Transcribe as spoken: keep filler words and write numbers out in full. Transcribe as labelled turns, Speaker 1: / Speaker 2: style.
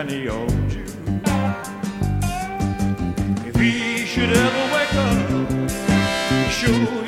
Speaker 1: any old Jew. If he should ever wake up, he sure